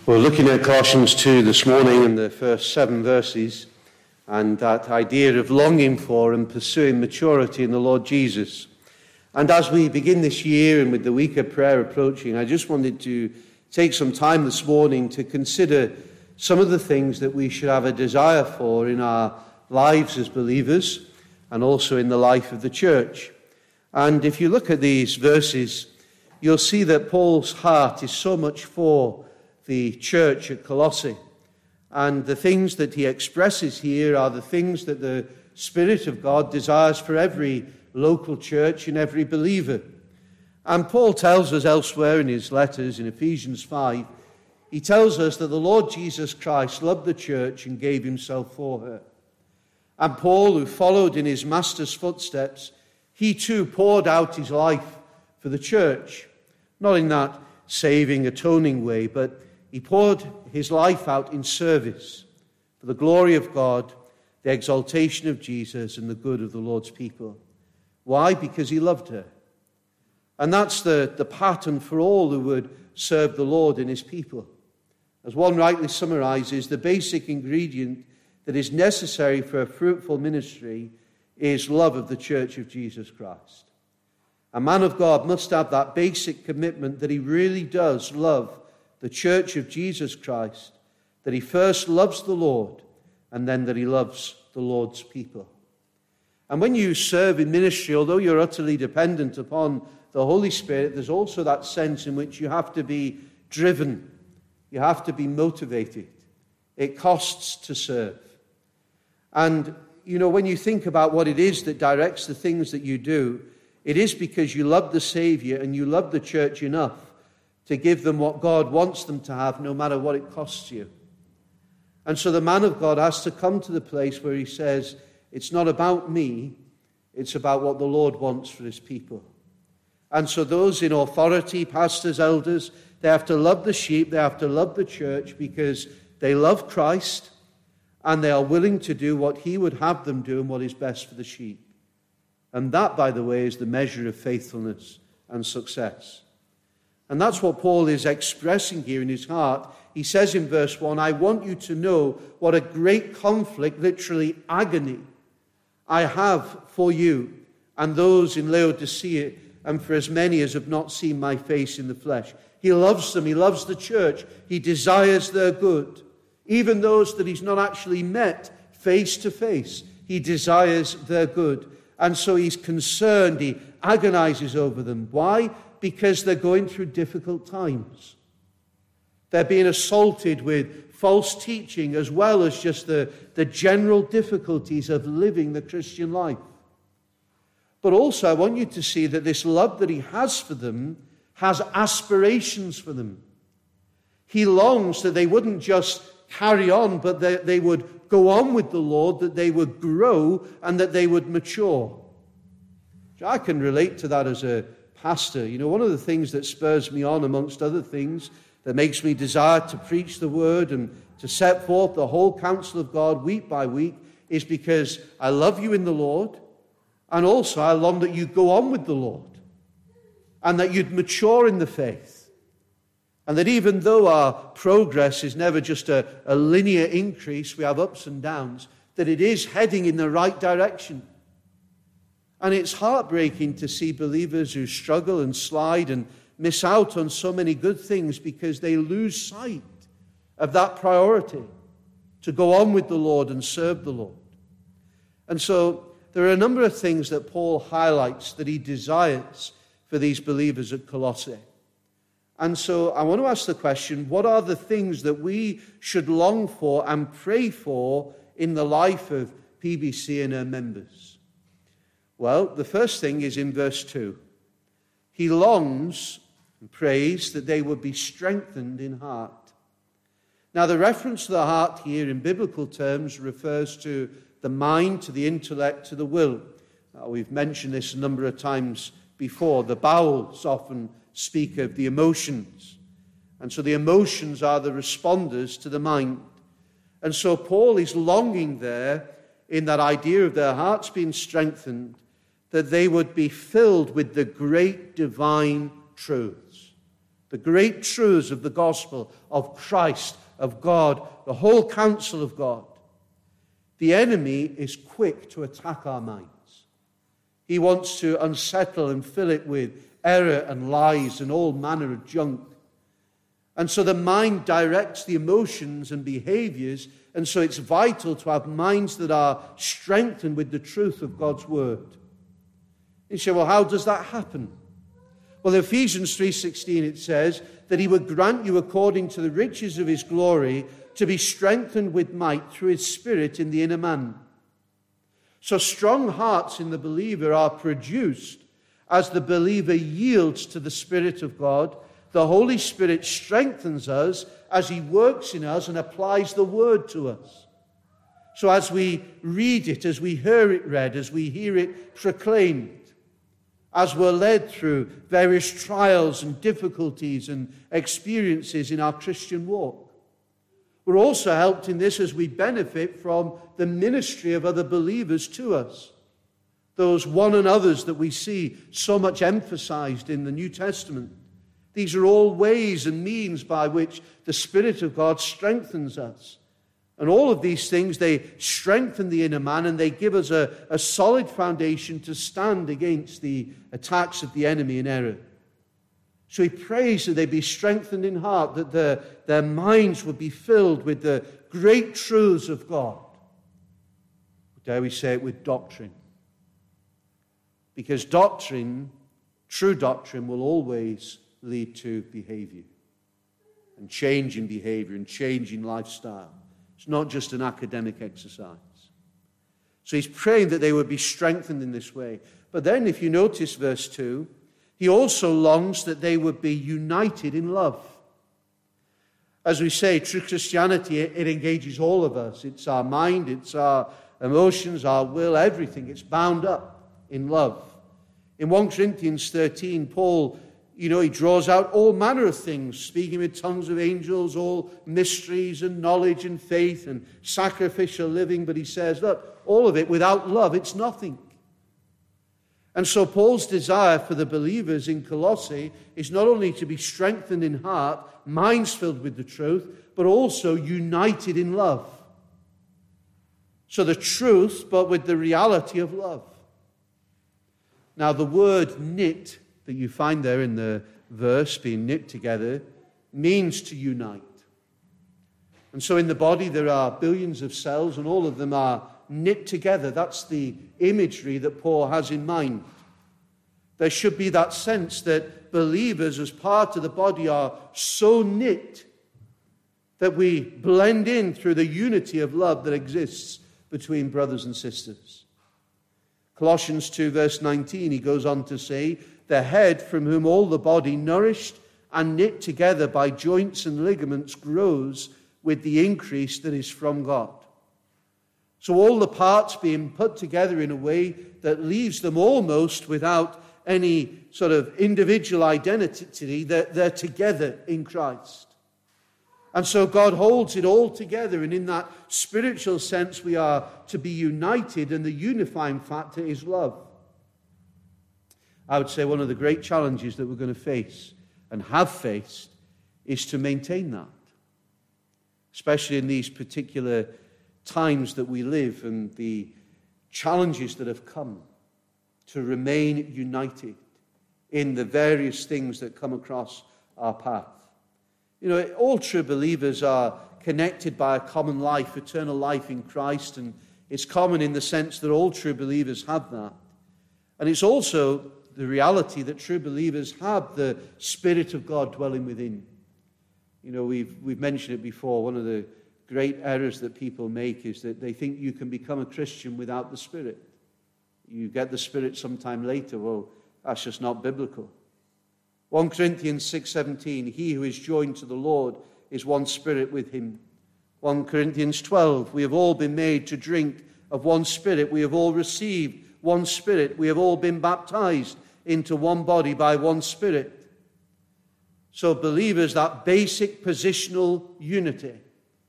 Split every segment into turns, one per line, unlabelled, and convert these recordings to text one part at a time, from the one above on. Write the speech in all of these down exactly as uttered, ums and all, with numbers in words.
We're looking at Colossians two this morning in the first seven verses, and that idea of longing for and pursuing maturity in the Lord Jesus. And as we begin this year and with the week of prayer approaching, I just wanted to take some time this morning to consider some of the things that we should have a desire for in our lives as believers and also in the life of the church. And if you look at these verses, you'll see that Paul's heart is so much for the church at Colossae. And the things that he expresses here are the things that the Spirit of God desires for every local church and every believer. And Paul tells us elsewhere in his letters in Ephesians five, he tells us that the Lord Jesus Christ loved the church and gave himself for her. And Paul, who followed in his master's footsteps, he too poured out his life for the church. Not in that saving, atoning way, but he poured his life out in service for the glory of God, the exaltation of Jesus, and the good of the Lord's people. Why? Because he loved her. And that's the, the pattern for all who would serve the Lord and his people. As one rightly summarizes, the basic ingredient that is necessary for a fruitful ministry is love of the church of Jesus Christ. A man of God must have that basic commitment that he really does love the church of Jesus Christ, that he first loves the Lord and then that he loves the Lord's people. And when you serve in ministry, although you're utterly dependent upon the Holy Spirit, there's also that sense in which you have to be driven. You have to be motivated. It costs to serve. And, you know, when you think about what it is that directs the things that you do, it is because you love the Savior and you love the church enough to give them what God wants them to have, no matter what it costs you. And so the man of God has to come to the place where he says, it's not about me, it's about what the Lord wants for his people. And so those in authority, pastors, elders, they have to love the sheep, they have to love the church because they love Christ and they are willing to do what he would have them do and what is best for the sheep. And that, by the way, is the measure of faithfulness and success. And that's what Paul is expressing here in his heart. He says in verse one, I want you to know what a great conflict, literally agony, I have for you and those in Laodicea and for as many as have not seen my face in the flesh. He loves them. He loves the church. He desires their good. Even those that he's not actually met face to face, he desires their good. And so he's concerned. He agonizes over them. Why? Because they're going through difficult times. They're being assaulted with false teaching as well as just the, the general difficulties of living the Christian life. But also I want you to see that this love that he has for them has aspirations for them. He longs that they wouldn't just carry on, but they, they would go on with the Lord, that they would grow and that they would mature. I can relate to that as a pastor. You know, one of the things that spurs me on, amongst other things, that makes me desire to preach the word and to set forth the whole counsel of God week by week is because I love you in the Lord, and also I long that you go on with the Lord and that you'd mature in the faith. And that even though our progress is never just a, a linear increase, we have ups and downs, that it is heading in the right direction. And it's heartbreaking to see believers who struggle and slide and miss out on so many good things because they lose sight of that priority to go on with the Lord and serve the Lord. And so there are a number of things that Paul highlights that he desires for these believers at Colossae. And so I want to ask the question, what are the things that we should long for and pray for in the life of P B C and her members? Well, the first thing is in verse two. He longs and prays that they would be strengthened in heart. Now, the reference to the heart here in biblical terms refers to the mind, to the intellect, to the will. Now, we've mentioned this a number of times before. The bowels often speak of the emotions. And so the emotions are the responders to the mind. And so Paul is longing there in that idea of their hearts being strengthened, that they would be filled with the great divine truths. the great truths of the gospel, of Christ, of God, the whole counsel of God, the enemy is quick to attack our minds. He wants to unsettle and fill it with error and lies and all manner of junk. And so the mind directs the emotions and behaviors, and so it's vital to have minds that are strengthened with the truth of God's word. You say, well, how does that happen? Well, in Ephesians three sixteen it says that he would grant you according to the riches of his glory to be strengthened with might through his Spirit in the inner man. So strong hearts in the believer are produced as the believer yields to the Spirit of God. The Holy Spirit strengthens us as he works in us and applies the word to us. So as we read it, as we hear it read, as we hear it proclaimed, as we're led through various trials and difficulties and experiences in our Christian walk, we're also helped in this as we benefit from the ministry of other believers to us. Those one another's that we see so much emphasized in the New Testament. These are all ways and means by which the Spirit of God strengthens us. And all of these things, they strengthen the inner man and they give us a, a solid foundation to stand against the attacks of the enemy in error. So he prays that they be strengthened in heart, that their, their minds would be filled with the great truths of God. Dare we say it, with doctrine? Because doctrine, true doctrine, will always lead to behavior and change in behavior and change in lifestyle. It's not just an academic exercise. So he's praying that they would be strengthened in this way. But then if you notice verse two, he also longs that they would be united in love. As we say, true Christianity, it engages all of us. It's our mind, it's our emotions, our will, everything. It's bound up in love. In First Corinthians thirteen, Paul, you know, he draws out all manner of things, speaking with tongues of angels, all mysteries and knowledge and faith and sacrificial living. But he says, look, all of it, without love, it's nothing. And so Paul's desire for the believers in Colossae is not only to be strengthened in heart, minds filled with the truth, but also united in love. So the truth, but with the reality of love. Now the word knit that you find there in the verse, being knit together, means to unite. And so in the body there are billions of cells and all of them are knit together. That's the imagery that Paul has in mind. There should be that sense that believers as part of the body are so knit that we blend in through the unity of love that exists between brothers and sisters. Colossians two verse nineteen, he goes on to say, the head from whom all the body, nourished and knit together by joints and ligaments, grows with the increase that is from God. So all the parts being put together in a way that leaves them almost without any sort of individual identity, they're, they're together in Christ. And so God holds it all together, and in that spiritual sense we are to be united, and the unifying factor is love. I would say one of the great challenges that we're going to face and have faced is to maintain that, especially in these particular times that we live and the challenges that have come, to remain united in the various things that come across our path. You know, all true believers are connected by a common life, eternal life in Christ, and it's common in the sense that all true believers have that. And it's also the reality that true believers have the Spirit of God dwelling within. You know, we've we've mentioned it before. One of the great errors that people make is that they think you can become a Christian without the Spirit. You get the Spirit sometime later. Well, that's just not biblical. First Corinthians six seventeen, he who is joined to the Lord is one spirit with him. First Corinthians twelve, we have all been made to drink of one Spirit. We have all received one Spirit. We have all been baptized into one body by one Spirit. So believers, that basic positional unity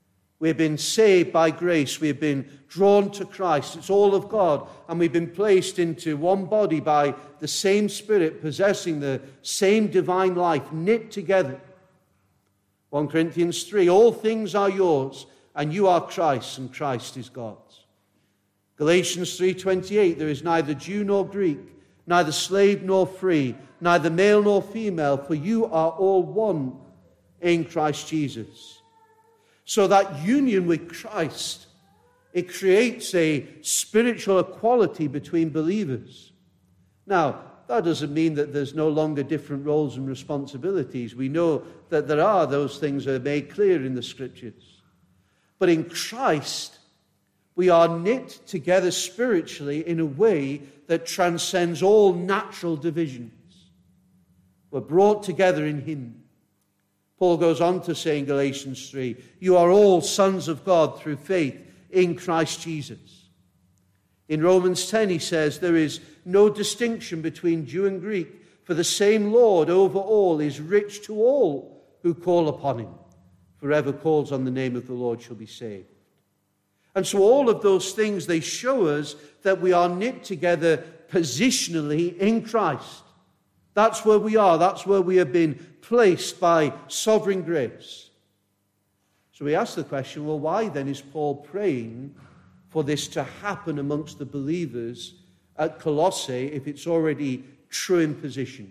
We've been saved by grace. We've been drawn to Christ. It's all of God. And we've been placed into one body by the same Spirit, possessing the same divine life, knit together. First Corinthians three, all things are yours, and you are Christ's, and Christ is God's. Galatians three twenty-eight, there is neither Jew nor Greek, neither slave nor free, neither male nor female, for you are all one in Christ Jesus. So that union with Christ, it creates a spiritual equality between believers. Now, that doesn't mean that there's no longer different roles and responsibilities. We know that there are. Those things are made clear in the Scriptures. But in Christ, we are knit together spiritually in a way that transcends all natural divisions. We're brought together in Him. Paul goes on to say in Galatians three, you are all sons of God through faith in Christ Jesus. In Romans ten, he says, there is no distinction between Jew and Greek, for the same Lord over all is rich to all who call upon him. Whoever calls on the name of the Lord shall be saved. And so all of those things, they show us that we are knit together positionally in Christ. That's where we are. That's where we have been placed by sovereign grace. So we ask the question, well, why then is Paul praying for this to happen amongst the believers at Colossae if it's already true in position?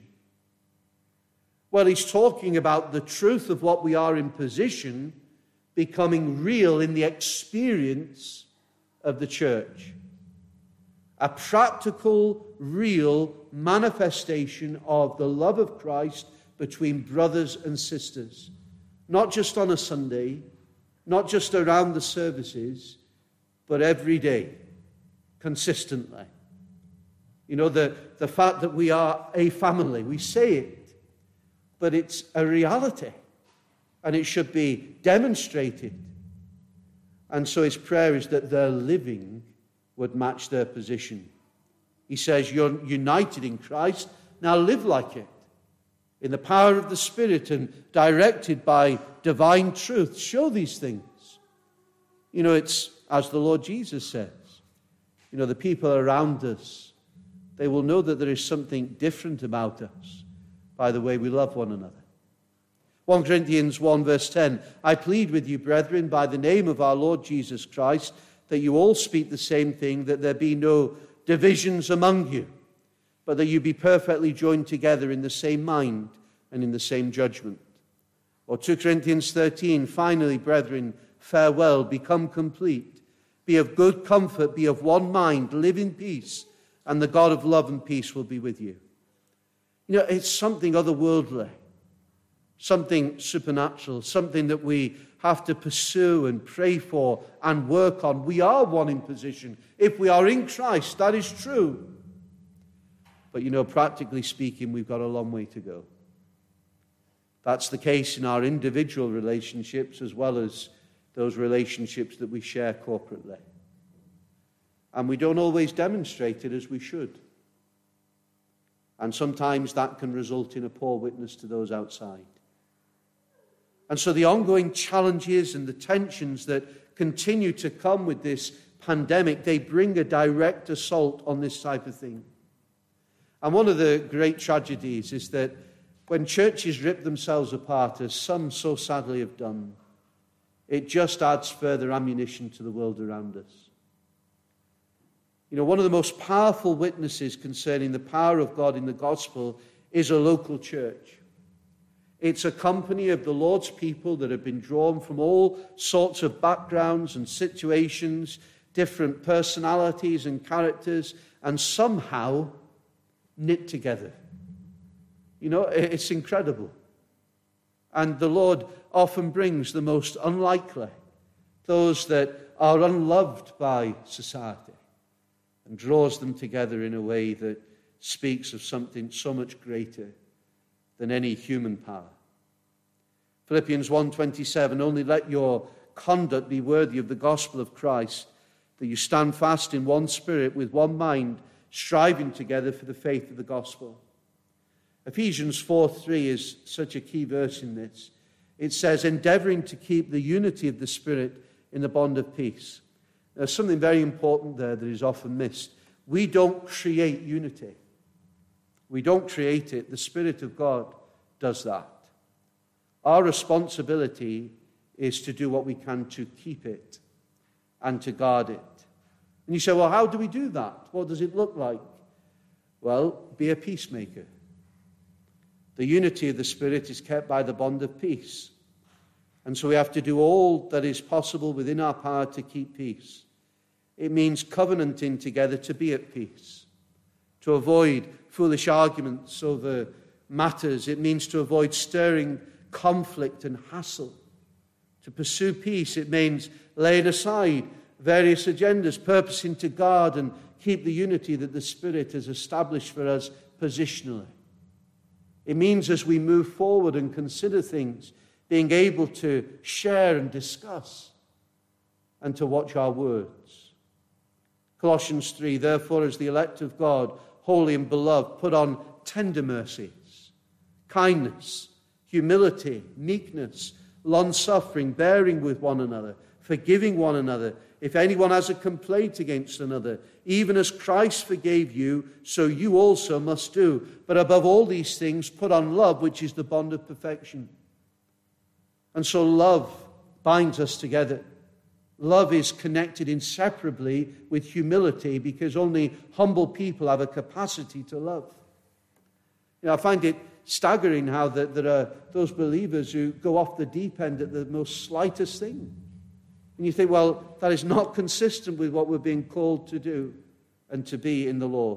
Well, he's talking about the truth of what we are in position becoming real in the experience of the church. A practical, real manifestation of the love of Christ between brothers and sisters. Not just on a Sunday, not just around the services, but every day, consistently. You know, the, the fact that we are a family, we say it, but it's a reality, and it should be demonstrated. And so his prayer is that their living would match their position. He says, you're united in Christ, now live like it, in the power of the Spirit and directed by divine truth. Show these things. You know, it's as the Lord Jesus says, you know, the people around us, they will know that there is something different about us by the way we love one another. First Corinthians one verse ten, I plead with you, brethren, by the name of our Lord Jesus Christ, that you all speak the same thing, that there be no divisions among you, but that you be perfectly joined together in the same mind and in the same judgment. Or Second Corinthians thirteen, finally, brethren, farewell, become complete. Be of good comfort, be of one mind, live in peace, and the God of love and peace will be with you. You know, it's something otherworldly, something supernatural, something that we have to pursue and pray for and work on. We are one in position. If we are in Christ, that is true. But, you know, practically speaking, we've got a long way to go. That's the case in our individual relationships as well as those relationships that we share corporately. And we don't always demonstrate it as we should. And sometimes that can result in a poor witness to those outside. And so the ongoing challenges and the tensions that continue to come with this pandemic, they bring a direct assault on this type of thing. And one of the great tragedies is that when churches rip themselves apart, as some so sadly have done, it just adds further ammunition to the world around us. You know, one of the most powerful witnesses concerning the power of God in the gospel is a local church. It's a company of the Lord's people that have been drawn from all sorts of backgrounds and situations, different personalities and characters, and somehow knit together. You know, it's incredible. And the Lord often brings the most unlikely, those that are unloved by society, and draws them together in a way that speaks of something so much greater than any human power. Philippians one twenty-seven, only let your conduct be worthy of the gospel of Christ, that you stand fast in one spirit, with one mind, striving together for the faith of the gospel. Ephesians four three is such a key verse in this. It says, endeavoring to keep the unity of the Spirit in the bond of peace. There's something very important there that is often missed. We don't create unity. We don't create it. The Spirit of God does that. Our responsibility is to do what we can to keep it and to guard it. And you say, well, how do we do that? What does it look like? Well, be a peacemaker. The unity of the Spirit is kept by the bond of peace. And so we have to do all that is possible within our power to keep peace. It means covenanting together to be at peace, to avoid foolish arguments over matters. It means to avoid stirring conflict and hassle. To pursue peace, it means laying aside various agendas, purposing to guard and keep the unity that the Spirit has established for us positionally. It means as we move forward and consider things, being able to share and discuss and to watch our words. Colossians three, therefore, as the elect of God, holy and beloved, put on tender mercies, kindness, humility, meekness, long-suffering, bearing with one another, forgiving one another. If anyone has a complaint against another, even as Christ forgave you, so you also must do. But above all these things, put on love, which is the bond of perfection. And so love binds us together. Love is connected inseparably with humility because only humble people have a capacity to love. You know, I find it staggering how the, there are those believers who go off the deep end at the most slightest thing. And you think, well, that is not consistent with what we're being called to do and to be in the Lord.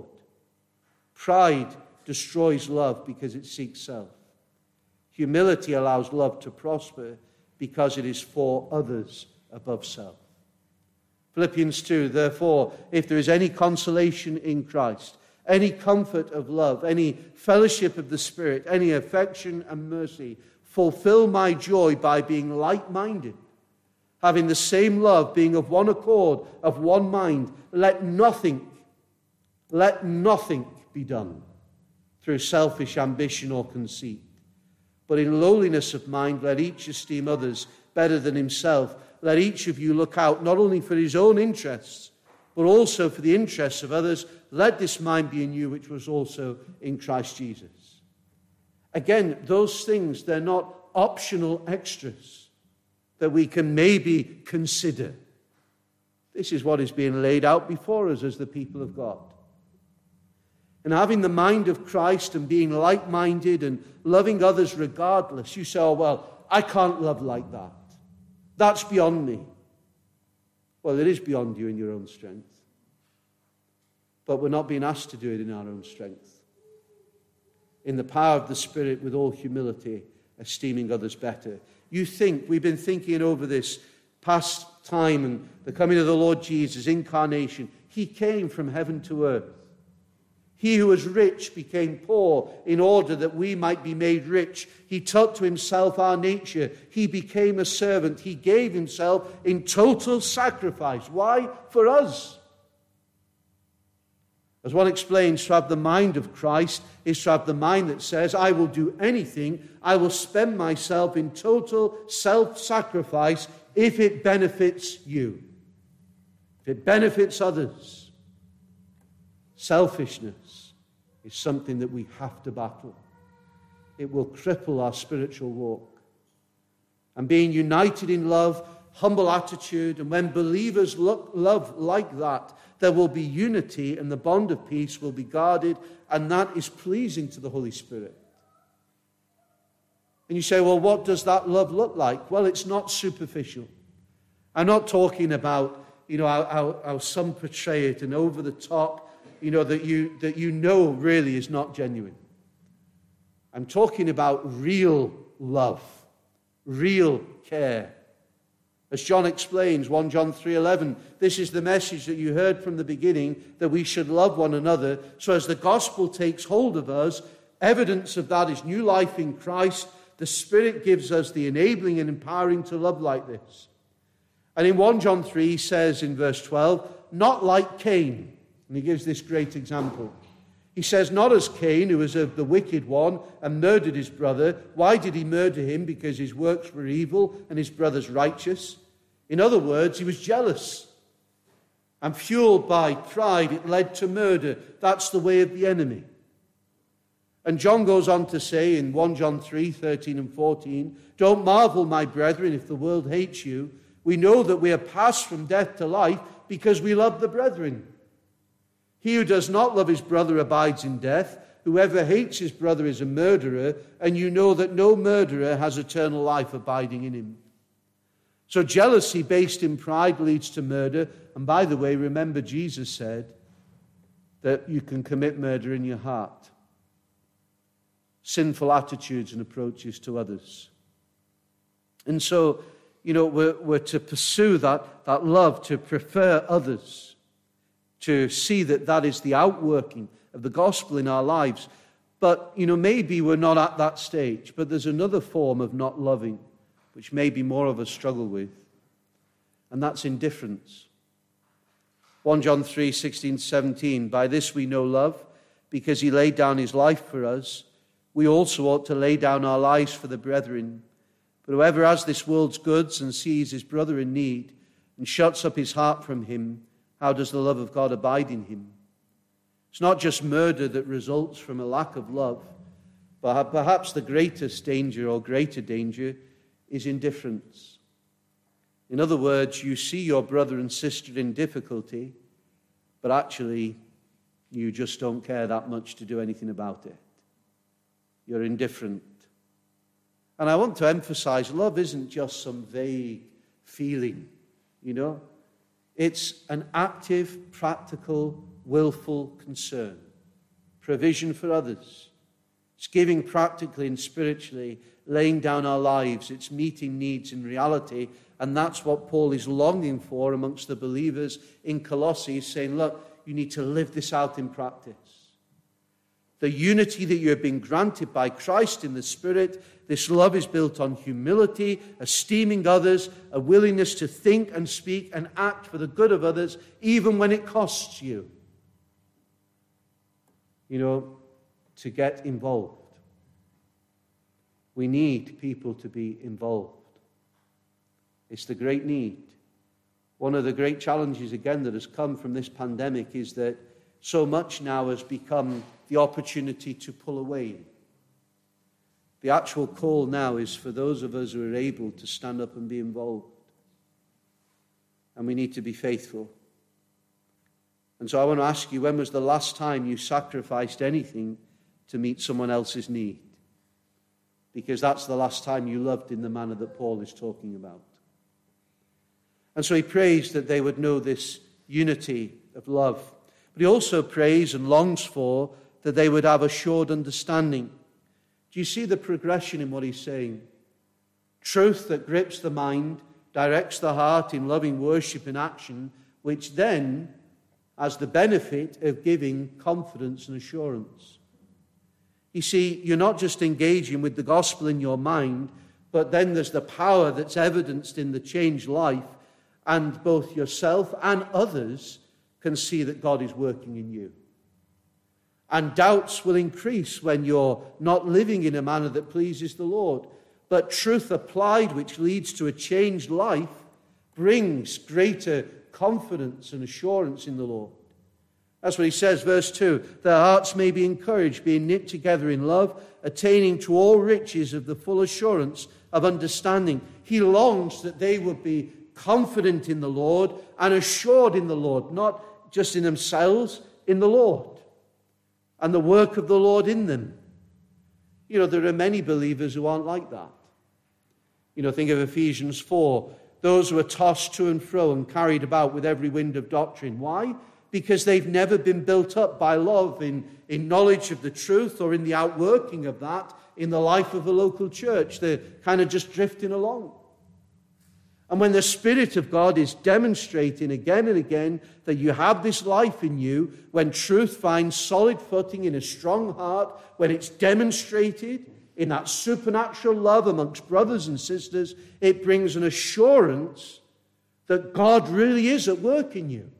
Pride destroys love because it seeks self. Humility allows love to prosper because it is for others above self. Philippians two, therefore, if there is any consolation in Christ, any comfort of love, any fellowship of the Spirit, any affection and mercy, fulfill my joy by being like-minded, having the same love, being of one accord, of one mind. Let nothing, let nothing be done through selfish ambition or conceit. But in lowliness of mind, let each esteem others better than himself. Let each of you look out not only for his own interests, but also for the interests of others. Let this mind be in you, which was also in Christ Jesus. Again, those things, they're not optional extras that we can maybe consider. This is what is being laid out before us as the people of God. And having the mind of Christ and being like-minded and loving others regardless, you say, oh, well, I can't love like that. That's beyond me. Well, it is beyond you in your own strength. But we're not being asked to do it in our own strength. In the power of the Spirit, with all humility, esteeming others better. You think, we've been thinking over this past time and the coming of the Lord Jesus, incarnation. He came from heaven to earth. He who was rich became poor in order that we might be made rich. He took to himself our nature. He became a servant. He gave himself in total sacrifice. Why? For us. As one explains, to have the mind of Christ is to have the mind that says, I will do anything. I will spend myself in total self-sacrifice if it benefits you, if it benefits others. Selfishness is something that we have to battle. It will cripple our spiritual walk. And being united in love, humble attitude, and when believers look, love like that, there will be unity and the bond of peace will be guarded, and that is pleasing to the Holy Spirit. And you say, well, what does that love look like? Well, it's not superficial. I'm not talking about, you know, how, how, how some portray it and over the top, you know, that you that you know really is not genuine. I'm talking about real love, real care. As John explains, First John three eleven, this is the message that you heard from the beginning, that we should love one another. So as the gospel takes hold of us, evidence of that is new life in Christ. The Spirit gives us the enabling and empowering to love like this. And in First John three, he says in verse twelve, not like Cain. And he gives this great example. He says, not as Cain, who was of the wicked one and murdered his brother. Why did he murder him? Because his works were evil and his brother's righteous. In other words, he was jealous. And fueled by pride, it led to murder. That's the way of the enemy. And John goes on to say in First John three, thirteen and fourteen, "Don't marvel, my brethren, if the world hates you. We know that we are passed from death to life because we love the brethren. He who does not love his brother abides in death. Whoever hates his brother is a murderer, and you know that no murderer has eternal life abiding in him." So jealousy based in pride leads to murder. And by the way, remember Jesus said that you can commit murder in your heart. Sinful attitudes and approaches to others. And so, you know, we're, we're to pursue that, that love, to prefer others, to see that that is the outworking of the gospel in our lives. But, you know, maybe we're not at that stage, but there's another form of not loving, which maybe more of us struggle with, and that's indifference. First John three, sixteen, seventeen, "By this we know love, because he laid down his life for us. We also ought to lay down our lives for the brethren. But whoever has this world's goods and sees his brother in need and shuts up his heart from him, how does the love of God abide in him?" It's not just murder that results from a lack of love, but perhaps the greatest danger or greater danger is indifference. In other words, you see your brother and sister in difficulty, but actually you just don't care that much to do anything about it. You're indifferent. And I want to emphasize, love isn't just some vague feeling, you know. It's an active, practical, willful concern. Provision for others. It's giving practically and spiritually, laying down our lives. It's meeting needs in reality. And that's what Paul is longing for amongst the believers in Colossae, saying, look, you need to live this out in practice. The unity that you have been granted by Christ in the Spirit, this love is built on humility, esteeming others, a willingness to think and speak and act for the good of others, even when it costs you. You know, to get involved. We need people to be involved. It's the great need. One of the great challenges, again, that has come from this pandemic is that so much now has become the opportunity to pull away. The actual call now is for those of us who are able to stand up and be involved. And we need to be faithful. And so I want to ask you, when was the last time you sacrificed anything to meet someone else's need? Because that's the last time you loved in the manner that Paul is talking about. And so he prays that they would know this unity of love. But he also prays and longs for that they would have assured understanding. Do you see the progression in what he's saying? Truth that grips the mind, directs the heart in loving worship and action, which then has the benefit of giving confidence and assurance. You see, you're not just engaging with the gospel in your mind, but then there's the power that's evidenced in the changed life, and both yourself and others can see that God is working in you. And doubts will increase when you're not living in a manner that pleases the Lord. But truth applied, which leads to a changed life, brings greater confidence and assurance in the Lord. That's what he says, verse two. Their hearts may be encouraged, being knit together in love, attaining to all riches of the full assurance of understanding. He longs that they would be confident in the Lord and assured in the Lord, not just in themselves, in the Lord and the work of the Lord in them. You know, there are many believers who aren't like that. You know, think of Ephesians four. Those who are tossed to and fro and carried about with every wind of doctrine. Why? Because they've never been built up by love in, in knowledge of the truth or in the outworking of that in the life of a local church. They're kind of just drifting along. And when the Spirit of God is demonstrating again and again that you have this life in you, when truth finds solid footing in a strong heart, when it's demonstrated in that supernatural love amongst brothers and sisters, it brings an assurance that God really is at work in you.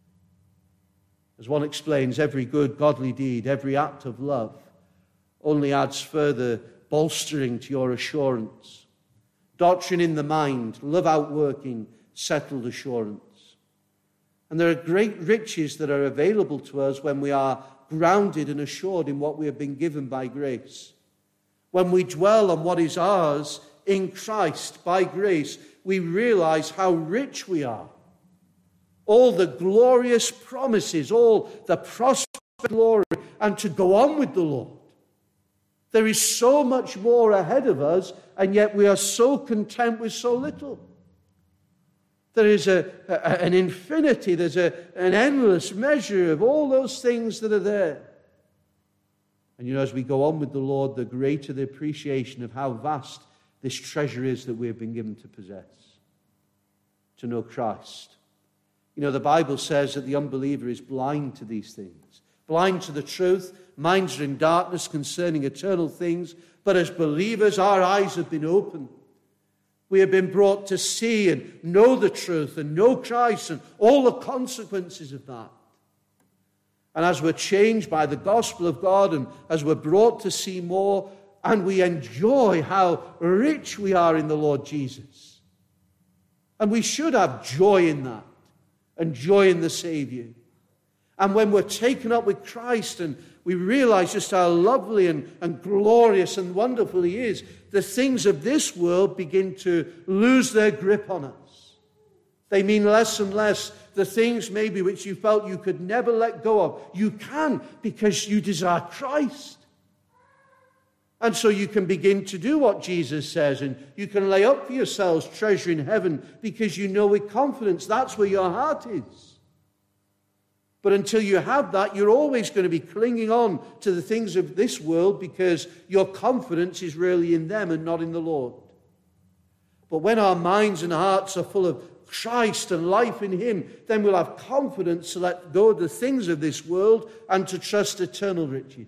As one explains, every good godly deed, every act of love only adds further bolstering to your assurance. Doctrine in the mind, love outworking, settled assurance. And there are great riches that are available to us when we are grounded and assured in what we have been given by grace. When we dwell on what is ours in Christ by grace, we realize how rich we are. All the glorious promises, all the prosperous glory, and to go on with the Lord. There is so much more ahead of us, and yet we are so content with so little. There is a, a, an infinity, there's a, an endless measure of all those things that are there. And you know, as we go on with the Lord, the greater the appreciation of how vast this treasure is that we have been given to possess, to know Christ. You know, the Bible says that the unbeliever is blind to these things, blind to the truth. Minds are in darkness concerning eternal things. But as believers, our eyes have been opened. We have been brought to see and know the truth and know Christ and all the consequences of that. And as we're changed by the gospel of God and as we're brought to see more, and we enjoy how rich we are in the Lord Jesus. And we should have joy in that and joy in the Savior. And when we're taken up with Christ and we realize just how lovely and, and glorious and wonderful He is, the things of this world begin to lose their grip on us. They mean less and less. The things maybe which you felt you could never let go of, you can because you desire Christ. And so you can begin to do what Jesus says, and you can lay up for yourselves treasure in heaven because you know with confidence that's where your heart is. But until you have that, you're always going to be clinging on to the things of this world because your confidence is really in them and not in the Lord. But when our minds and hearts are full of Christ and life in Him, then we'll have confidence to let go of the things of this world and to trust eternal riches.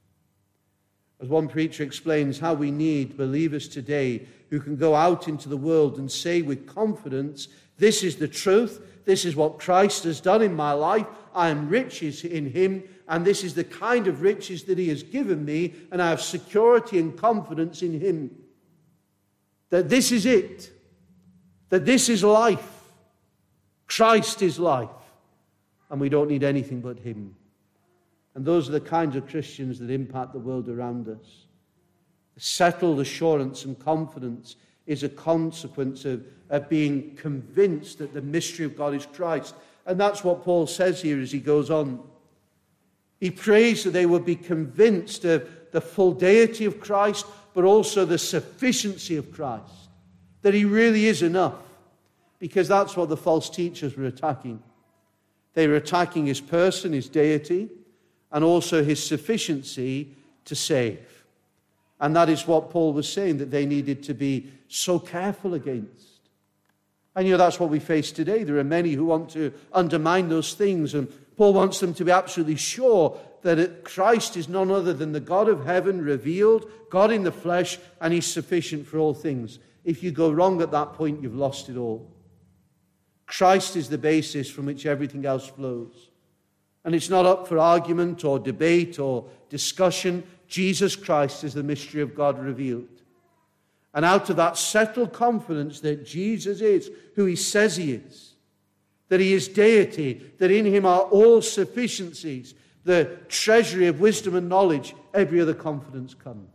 As one preacher explains, how we need believers today who can go out into the world and say with confidence, this is the truth, this is what Christ has done in my life, I am rich in Him, and this is the kind of riches that He has given me, and I have security and confidence in Him. That this is it. That this is life. Christ is life. And we don't need anything but Him. And those are the kinds of Christians that impact the world around us. Settled assurance and confidence is a consequence of, of being convinced that the mystery of God is Christ. And that's what Paul says here as he goes on. He prays that they would be convinced of the full deity of Christ, but also the sufficiency of Christ. That He really is enough. Because that's what the false teachers were attacking. They were attacking His person, His deity, and also His sufficiency to save. And that is what Paul was saying, that they needed to be so careful against. And you know, that's what we face today. There are many who want to undermine those things, and Paul wants them to be absolutely sure that it, Christ is none other than the God of heaven revealed, God in the flesh, and He's sufficient for all things. If you go wrong at that point, you've lost it all. Christ is the basis from which everything else flows. And it's not up for argument or debate or discussion. Jesus Christ is the mystery of God revealed. And out of that settled confidence that Jesus is who He says He is, that He is deity, that in Him are all sufficiencies, the treasury of wisdom and knowledge, every other confidence comes.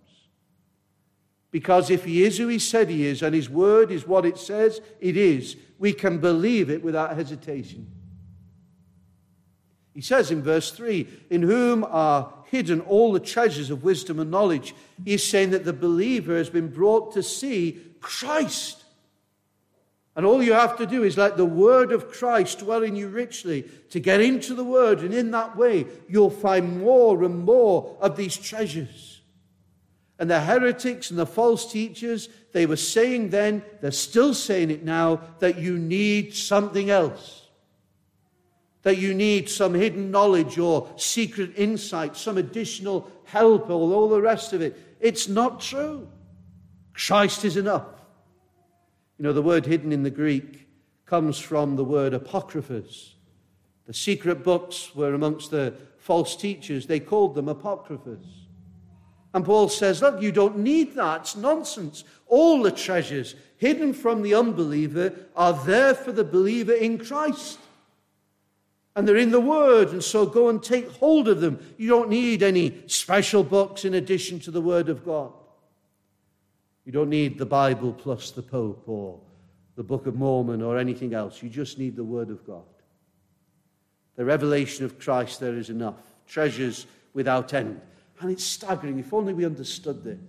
Because if He is who He said He is, and His word is what it says it is, we can believe it without hesitation. He says in verse three, in whom are hidden all the treasures of wisdom and knowledge. He is saying that the believer has been brought to see Christ. And all you have to do is let the word of Christ dwell in you richly to get into the word, and in that way you'll find more and more of these treasures. And the heretics and the false teachers, they were saying then, they're still saying it now, that you need something else. That you need some hidden knowledge or secret insight, some additional help, or all the rest of it. It's not true. Christ is enough. You know, the word hidden in the Greek comes from the word apocryphas. The secret books were amongst the false teachers. They called them apocryphas. And Paul says, look, you don't need that. It's nonsense. All the treasures hidden from the unbeliever are there for the believer in Christ. And they're in the Word, and so go and take hold of them. You don't need any special books in addition to the Word of God. You don't need the Bible plus the Pope or the Book of Mormon or anything else. You just need the Word of God. The revelation of Christ, there is enough. Treasures without end. And it's staggering. If only we understood this.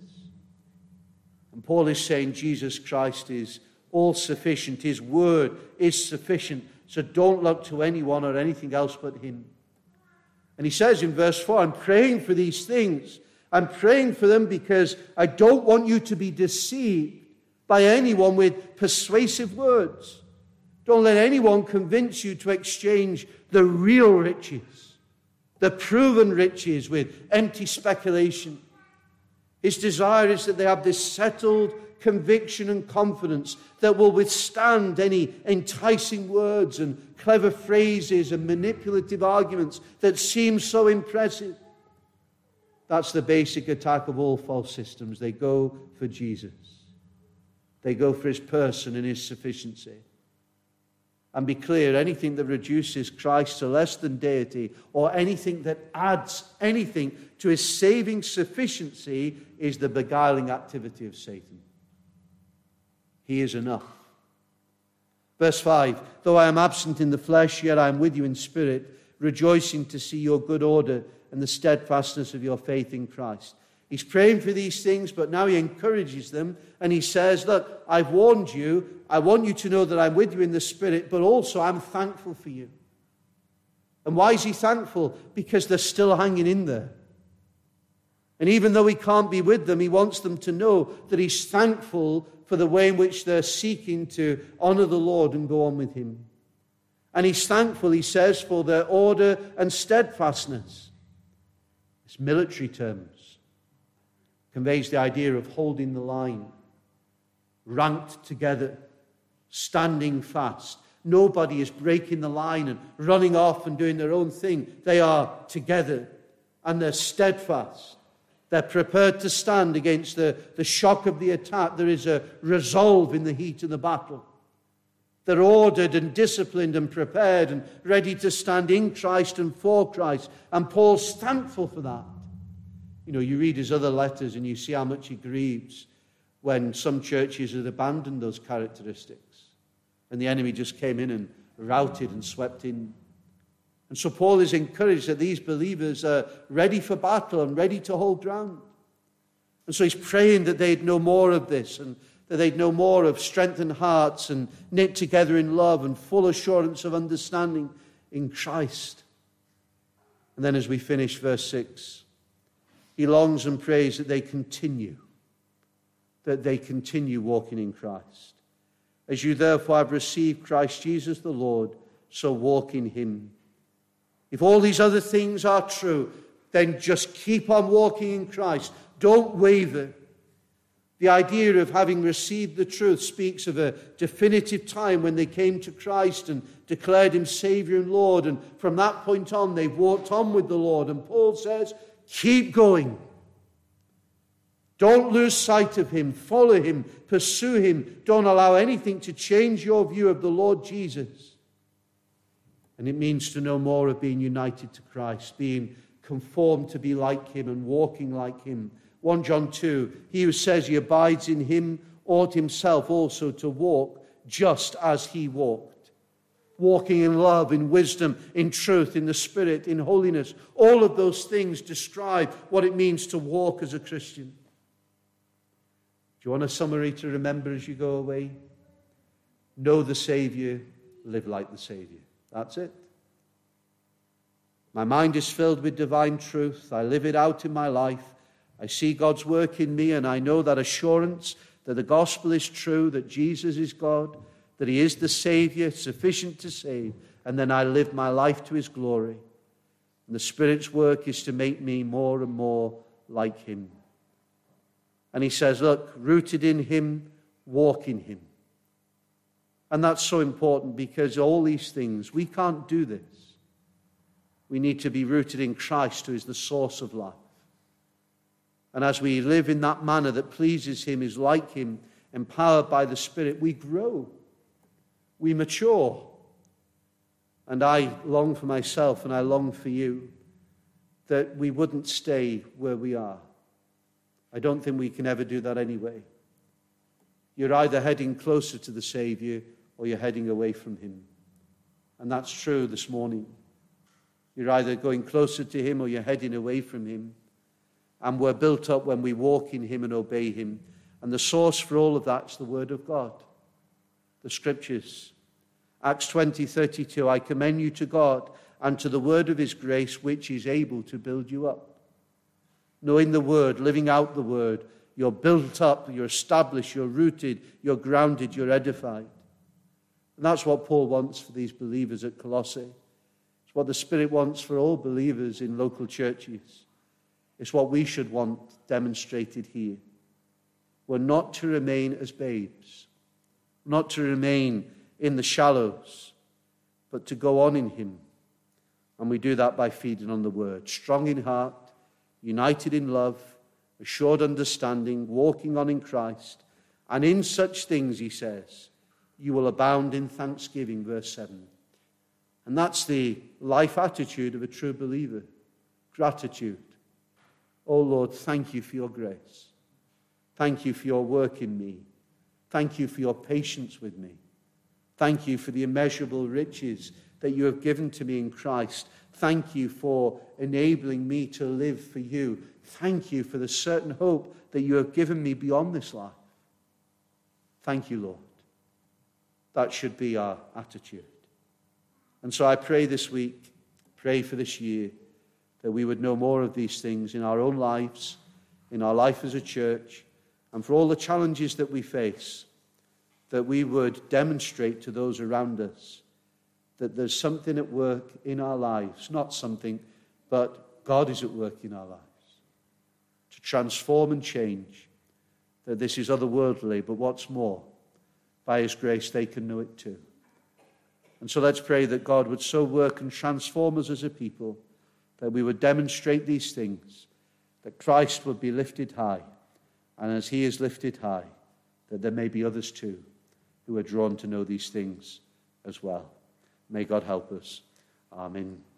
And Paul is saying Jesus Christ is all sufficient. His word is sufficient. So don't look to anyone or anything else but him. And he says in verse four, I'm praying for these things. I'm praying for them because I don't want you to be deceived by anyone with persuasive words. Don't let anyone convince you to exchange the real riches, the proven riches, with empty speculation. His desire is that they have this settled conviction and confidence that will withstand any enticing words and clever phrases and manipulative arguments that seem so impressive. That's the basic attack of all false systems. They go for Jesus. They go for his person and his sufficiency. And be clear, anything that reduces Christ to less than deity or anything that adds anything to his saving sufficiency is the beguiling activity of Satan. He is enough. Verse five, though I am absent in the flesh, yet I am with you in spirit, rejoicing to see your good order and the steadfastness of your faith in Christ. He's praying for these things, but now he encourages them, and he says, look, I've warned you. I want you to know that I'm with you in the Spirit, but also I'm thankful for you. And why is he thankful? Because they're still hanging in there. And even though he can't be with them, he wants them to know that he's thankful for the way in which they're seeking to honor the Lord and go on with him. And he's thankful, he says, for their order and steadfastness. It's military terms. Conveys the idea of holding the line, ranked together, standing fast. Nobody is breaking the line and running off and doing their own thing. They are together and they're steadfast. They're prepared to stand against the, the shock of the attack. There is a resolve in the heat of the battle. They're ordered and disciplined and prepared and ready to stand in Christ and for Christ. And Paul's thankful for that. You know, you read his other letters and you see how much he grieves when some churches had abandoned those characteristics. And the enemy just came in and routed and swept in. And so Paul is encouraged that these believers are ready for battle and ready to hold ground. And so he's praying that they'd know more of this and that they'd know more of strengthened hearts and knit together in love and full assurance of understanding in Christ. And then as we finish verse six, he longs and prays that they continue, that they continue walking in Christ. As you therefore have received Christ Jesus the Lord, so walk in him. If all these other things are true, then just keep on walking in Christ. Don't waver. The idea of having received the truth speaks of a definitive time when they came to Christ and declared him Savior and Lord. And from that point on, they've walked on with the Lord. And Paul says, keep going. Don't lose sight of him. Follow him. Pursue him. Don't allow anything to change your view of the Lord Jesus. And it means to know more of being united to Christ, being conformed to be like him and walking like him. First John two, he who says he abides in him ought himself also to walk just as he walked. Walking in love, in wisdom, in truth, in the Spirit, in holiness. All of those things describe what it means to walk as a Christian. Do you want a summary to remember as you go away? Know the Savior, live like the Savior. That's it. My mind is filled with divine truth. I live it out in my life. I see God's work in me, and I know that assurance that the gospel is true, that Jesus is God, that he is the Savior, sufficient to save, and then I live my life to his glory. And the Spirit's work is to make me more and more like him. And he says, look, rooted in him, walk in him. And that's so important because all these things, we can't do this. We need to be rooted in Christ, who is the source of life. And as we live in that manner that pleases him, is like him, empowered by the Spirit, we grow, we mature. And I long for myself, and I long for you, that we wouldn't stay where we are. I don't think we can ever do that anyway. You're either heading closer to the Savior or you're heading away from him. And that's true this morning. You're either going closer to him or you're heading away from him. And we're built up when we walk in him and obey him. And the source for all of that is the Word of God, the Scriptures. Acts twenty thirty-two, I commend you to God and to the word of his grace, which is able to build you up. Knowing the Word, living out the Word, you're built up, you're established, you're rooted, you're grounded, you're edified. And that's what Paul wants for these believers at Colossae. It's what the Spirit wants for all believers in local churches. It's what we should want demonstrated here. We're not to remain as babes, not to remain in the shallows, but to go on in him. And we do that by feeding on the Word, strong in heart, united in love, assured understanding, walking on in Christ. And in such things, he says, you will abound in thanksgiving, verse seven. And that's the life attitude of a true believer, gratitude. Oh Lord, thank you for your grace. Thank you for your work in me. Thank you for your patience with me. Thank you for the immeasurable riches that you have given to me in Christ. Thank you for enabling me to live for you. Thank you for the certain hope that you have given me beyond this life. Thank you, Lord. That should be our attitude. And so I pray this week, pray for this year, that we would know more of these things in our own lives, in our life as a church, and for all the challenges that we face, that we would demonstrate to those around us that there's something at work in our lives, not something, but God is at work in our lives to transform and change, that this is otherworldly, but what's more, by his grace they can know it too. And so let's pray that God would so work and transform us as a people that we would demonstrate these things, that Christ would be lifted high, and as he is lifted high, that there may be others too who are drawn to know these things as well. May God help us. Amen.